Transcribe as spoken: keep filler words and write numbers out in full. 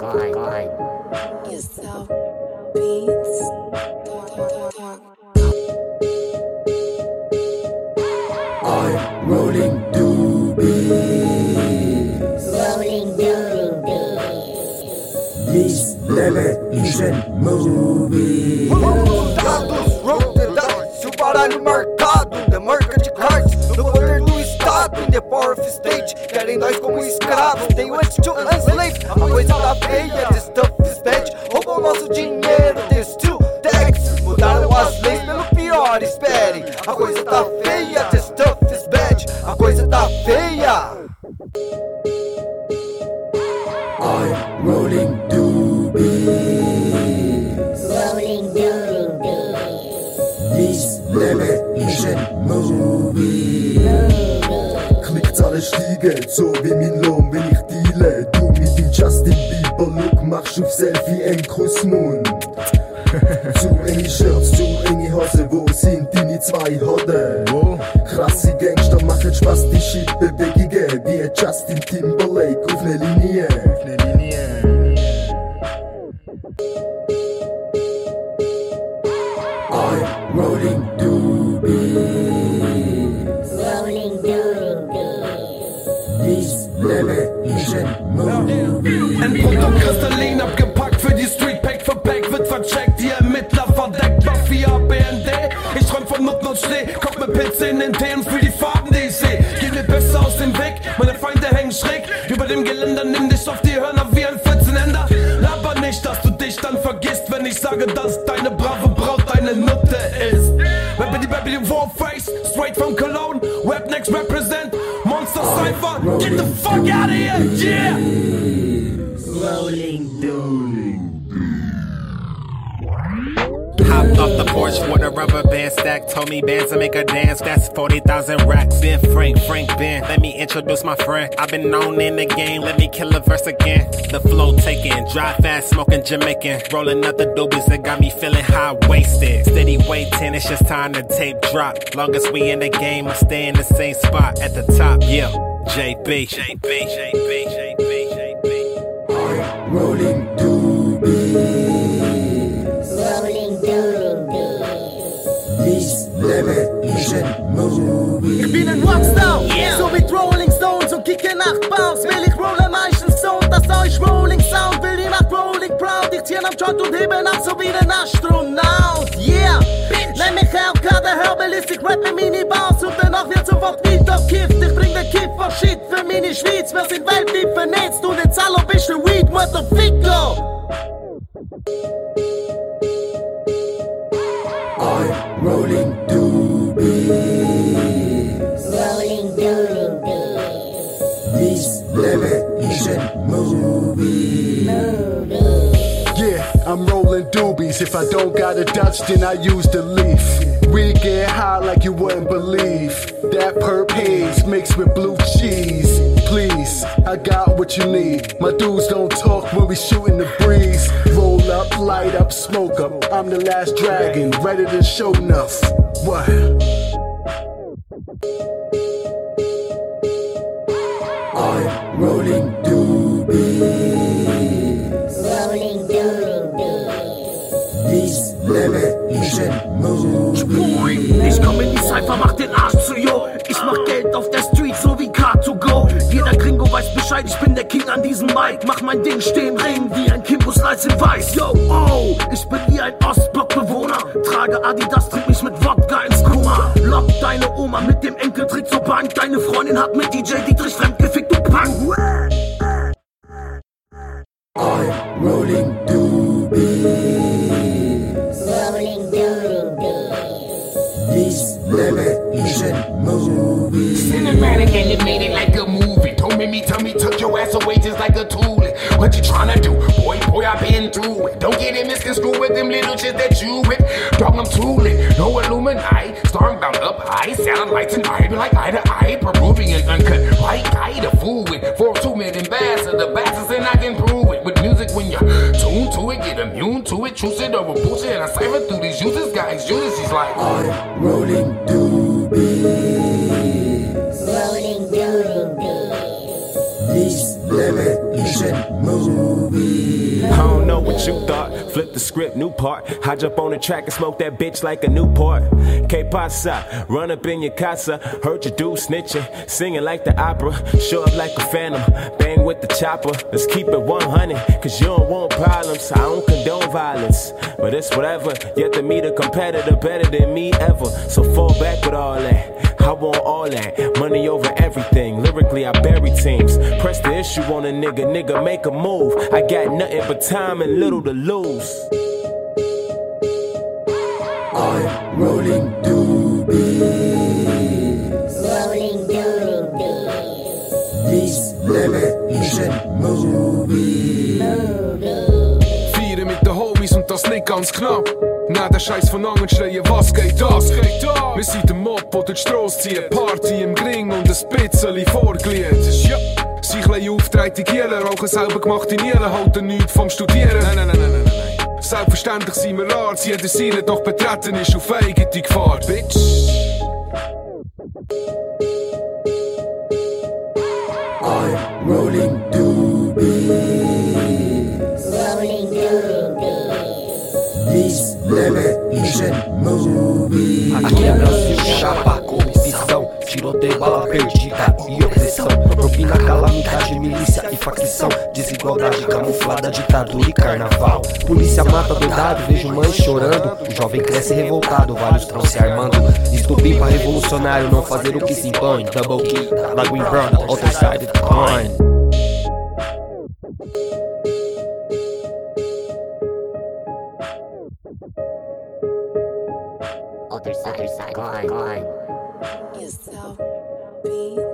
Yourself beats. I'm rolling doobies. Rolling doobies. This television movie. Dados, rodadas, o baralho marcado, da marca de cards, no poder do Estado, in the power of state, querem nós como escravos, they want to enslave, a coisa tá feia, this stuff is bad, roubam nosso dinheiro, this two tax, mudaram as leis pelo pior, espere, a coisa tá feia, this stuff is bad, a coisa tá feia. I'm rolling doobies. Rolling doobies. This television movie. Klickzahlen steigen, so wie mein Lohn, wenn ich deale. Du mit dem Justin Bieber Look machst auf Selfie einen Kussmund. Zu enge Shirts, zu enge Hose, wo sind deine zwei Hoden? Wo? Krasse Gangster machen spastische Bewegungen, wie Justin Timberlake auf ne Linie. Auf ne Linie. I'm rolling doobies. Rolling doobies. This television movie. Ein Produkt kristallin abgepackt für die Street, Pack für Pack wird vercheckt, die Ermittler verdeckt, Mafia, B N D. Ich träum von Nutten und Schnee, koch mir Pilze in den Tee und fühl die Farben, die ich seh. Geh mir besser aus dem Weg, meine Feinde hängen schräg über dem Geländer, nimm dich auf die Hörner wie ein vierzehnender. Laber nicht, dass du dich dann vergisst, wenn ich sage, dass deine brave Braut deine Nutte ist. Rappity Baby Warface, straight from Cologne, Rap Next represent, Monster Cypher, get the fuck out of here, yeah! Rolling doobies. Hopped off the porch with a rubber band stack. Told me bands to make a dance, that's forty thousand racks. Ben Frank, Frank Ben, let me introduce my friend. I've been known in the game, let me kill a verse again. The flow taken, drive fast, smoking Jamaican. Rolling up the doobies that got me feeling high-wasted. Steady waiting, it's just time to tape drop. Long as we in the game, I stay in the same spot at the top, yeah. J B, J B, J B, J B, J B. I'm rolling doobies. Rolling doobies. This television movie. Ich bin ein Rockstar, yeah. So wie Rolling Stones und kicke nach Bars. Will ich rollen Michael Stone, das euch Rolling Sound. Will die Nacht Rolling Proud, ich zieh am Joint und hebe nach so wie ein Astronaut, yeah. Nenn mich L K, der Herbalistik, rap in Minibars und danach wird sofort wieder kifft. Ich bring den Kiffer Shit für meine Schweiz. Wir sind weltweit vernetzt und jetzt alle bist du Weed, Motherfucker. I'm rolling doobies. Rolling doobies. This television movie. Yeah, I'm rolling doobies. If I don't got a Dutch, then I use the leaf. We get high like you wouldn't believe. That perp haze mixed with blue cheese. Please, I got what you need. My dudes don't talk when we shoot in the breeze. Roll up, light up, smoke up. I'm the last dragon, ready to show enough. What? I'm rolling doobies. Rolling doobies. This television movie. Ich komm in die Cypher, mach den Arsch zu, yo. Ich mach Geld auf der Street, so wie Car to go. Jeder Gringo weiß Bescheid, ich bin der King an diesem Mic. Mach mein Ding stehen, ring wie ein Kimbo Slice in Weiß, yo. Oh, ich bin wie ein Ostblockbewohner. Trage Adidas, trink mich mit Wodka ins Koma. Lock deine Oma mit dem Enkeltrick zur Bank. Deine Freundin hat mit D J Dietrich fremdgefickt, du Punk. I'm rolling doobies. Rolling doobies. This television movie. Cinematic animated like a movie. Don't make me tell me tuck your ass away just like a toolie. What you tryna do? Boy, boy, I been through it. Don't get it misconstrued with them little shit that you with. Dog, I'm too lit. No Illuminati. Storm bound up high. Satellites and I be like eye to eye. Peruvian uncut. Right guy to fool with. For two minute ambassador. Bastards and I can prove it. With music when you're tuned to it. Get immune to it. Choose it over bullshit. And I cipher through these uses. Guys, uses. He's like I'm rolling doobies. Rolling doobies. This television movie. Flip the script, new part. I jump on the track and smoke that bitch like a Newport. Que pasa? Run up in your casa. Heard you do snitching. Singing like the opera. Show up like a phantom. Bang with the chopper. Let's keep it one hundred. Cause you don't want problems. I don't condone violence. But it's whatever. Yet to meet a competitor better than me ever. So fall back with all that. I want all that. Money over everything. Lyrically, I bury teams. Press the issue on a nigga. Nigga, make a move. I got nothing but time and little to lose. I'm rolling doobies. Rolling doobies. This Levision Movie. Feiern mit den Homies und das nicht ganz knapp. Nein, der Scheiß von Angeln schreien, was geht ab? Wir sind der Mob, der die Strasse ziehen. Party im Gring und ein bisschen vorglied. Ja. Sich klein auftreten Gielen, rauchen selber gemachte Nielen, halten nichts vom Studieren. Nein, nein, nein, nein, nein, nein. Selbstverständlich sind wir Arzt, jeder Seele doch betreten ist auf eigene Gefahr, bitch. I'm rolling doobies. Rolling doobies. This Levision Movie. Aqui é Brasil, chapa, corrupção, tiroteio, bala perdida e opressão. Propina, calamidade, milícia e facção. Desigualdade camuflada, ditadura e carnaval. Polícia mata doidado, vejo mãe chorando. O jovem cresce revoltado, vários estão se armando. Estupim pra revolucionário, não fazer o que se impõe. Double key, da Green Brown, other side of the coin. Other side, other side, coin, coin. Yourself beats.